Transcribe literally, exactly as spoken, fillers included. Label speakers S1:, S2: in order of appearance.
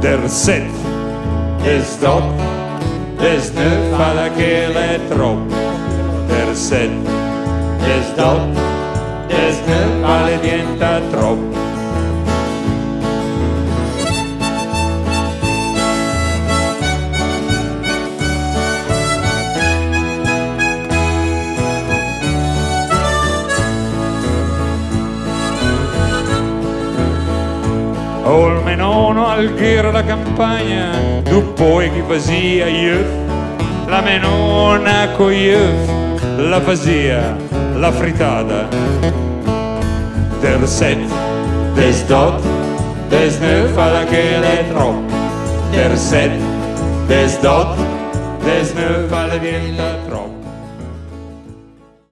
S1: Der set, des dot, des neuf alla che le trop. Der set, des dot, des neuf alle diventa trop. O il menono al ghiro la campagna, tu poi chi fasia io, la menona con io, la fasia, la frittata. Der set, des dot, des neuf alla che le trop. Der set, des dot, des neuf alla diventa trop.